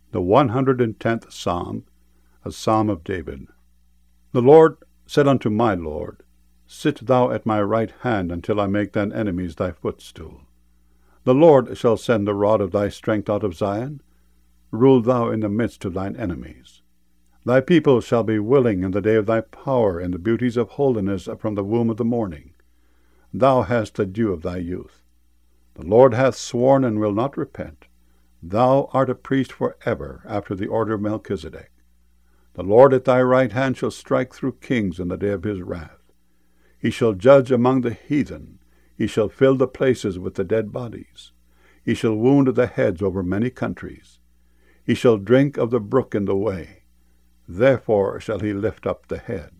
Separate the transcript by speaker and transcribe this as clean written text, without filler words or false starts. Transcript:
Speaker 1: The 110th Psalm, a psalm of David. The Lord said unto my Lord, Sit thou at my right hand, until I make thine enemies thy footstool. The Lord shall send the rod of thy strength out of Zion. Rule thou in the midst of thine enemies. Thy people shall be willing in the day of thy power, in the beauties of holiness from the womb of the morning. Thou hast the dew of thy youth. The Lord hath sworn and will not repent. Thou art a priest for ever, after the order of Melchizedek. The Lord at thy right hand shall strike through kings in the day of his wrath. He shall judge among the heathen. He shall fill the places with the dead bodies. He shall wound the heads over many countries. He shall drink of the brook in the way. Therefore shall he lift up the head.